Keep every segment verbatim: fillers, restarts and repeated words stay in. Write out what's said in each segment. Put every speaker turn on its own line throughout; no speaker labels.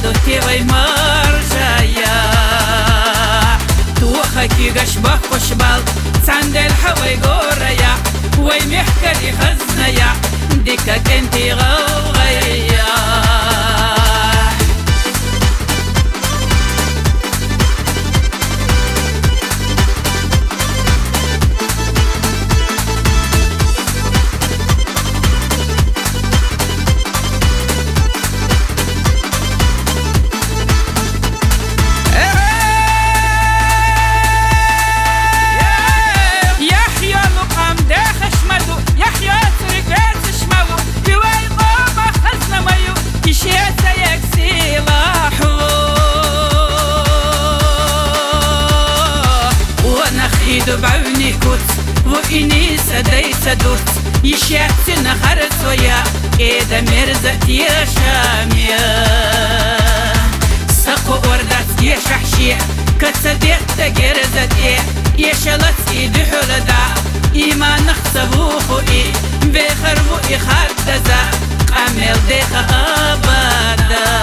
دوتي وي مرجايا توخكي قشبه قشبال ساندل حوي قوريا وي محكري خزنيا ديكا كنتي غوغيا بعوني كوت وإني سديت دورت يشيعت نخرت ويا إيدا مرزت يا شامية سقو وردت يا شحشية كتسديت تجرزت إيه يشلت إيدي حلدا إيما نخصبو خوئي بخربو إخدزا قامل ديخ أبدا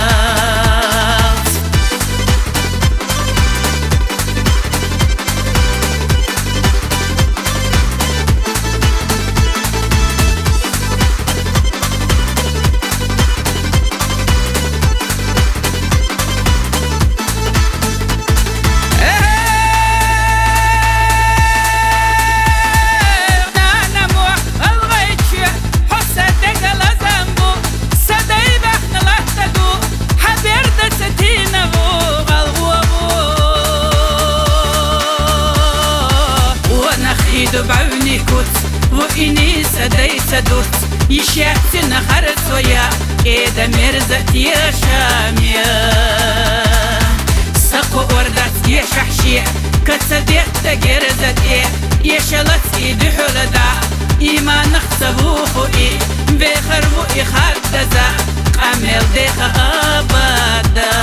بعوني كوت وإني سديت دورت يشيعت نخرت ويا إيدا مرزت يا شامية سقو وردت يا شحشية كتسديت تجرزت إيه يشلت إيدي حلدا إيما نخصبو خوئي بخربو إخدزا قامل ديخ أبدا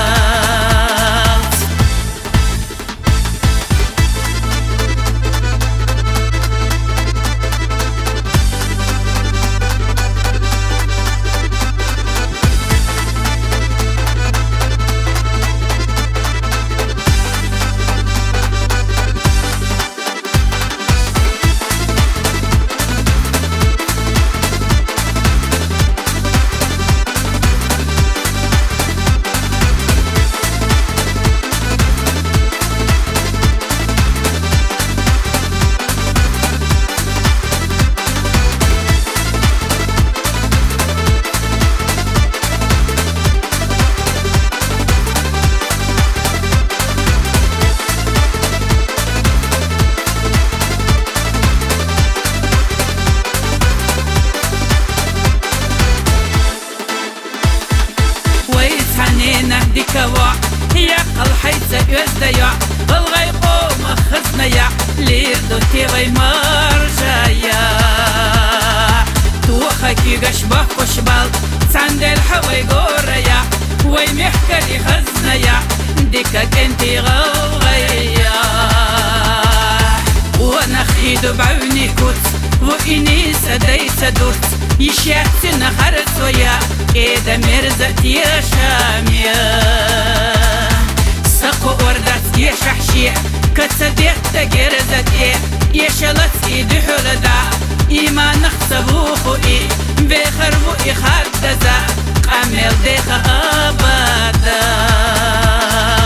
ديكوا هي قل حيث يزديا الغيقو مخزنيا ليردو تيوي مرجايا توخكي قشبه قشبال ساندل حوي قوريا وي محكري خزنيا ديكا كنتي غوغيا وانا خيدو بعوني كوت وإني سديت دورت يشيعت نخرت ويا إيدا مرزت يا شامية سقو وردت يا شحشية كتسديت تجرزت إيه يشلت إيدي حلدا إيما نخصبو خوئي بخربو إخدزا قامل ديخ أبدا